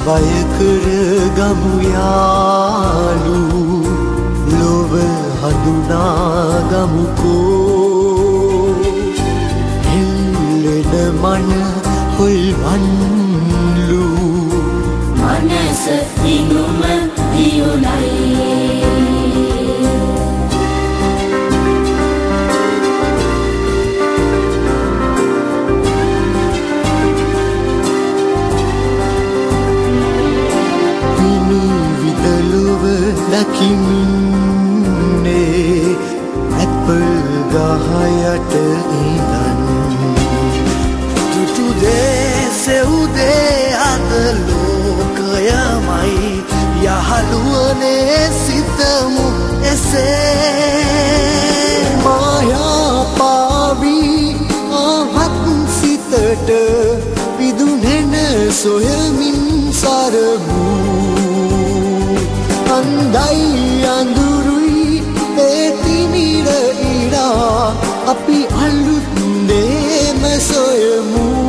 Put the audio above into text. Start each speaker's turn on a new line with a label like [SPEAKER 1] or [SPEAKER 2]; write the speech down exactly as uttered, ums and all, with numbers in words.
[SPEAKER 1] බය කර ගමු යාලු ලොව හඳුනා ගමුකෝ හෙල්ලෙන මන හොල්වන්ලු
[SPEAKER 2] මනස දිනුම දියුණයි
[SPEAKER 1] දකින්නේ ඇපල් ගහයට ඉඳන් තුතු දෙසෙව්දේ අද ලෝකයමයි යහළුවනේ සිතමු එසේ මායා පාවී ආහත් සිතට විදුනෙන සොයමින් සරමු අන්දයි අඳුරුයි ඒ තිමිර ඉරා අපි අලුත් දේම සොයමු